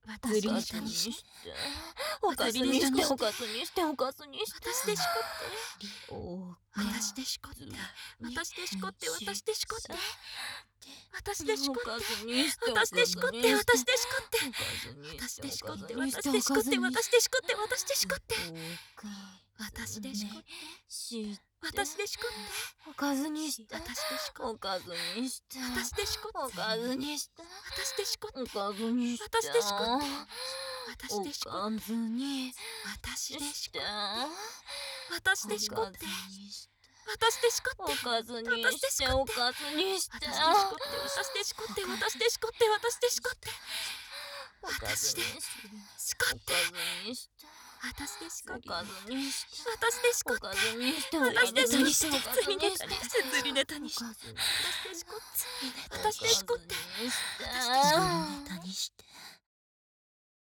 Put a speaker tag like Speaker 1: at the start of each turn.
Speaker 1: 私でしこって、おかずにして、おかずにして、おかずにして、私でしこって、私でしこって、私でしこって、私でしこって、私でしこって、私でしこって、私でしこって、私でしこって、私でしこって、私でしこって、私でしこって、私でしこって、私でしこって、おかずにして、私でしこって、おかずにして、私でしこって、おかずにして、私でしこって、おかずにして、私でしこって、私でしこって、おかずに、私でしこって、私でしこって、私でしこって、おかずにして、おかずにして、私でしこって、私でしこって、私でしこって、私でしこって、私でしこって、私でしこって、私でしこって、私でしこって、釣りネタにして、私でしこって、私でしこって、私でしこって、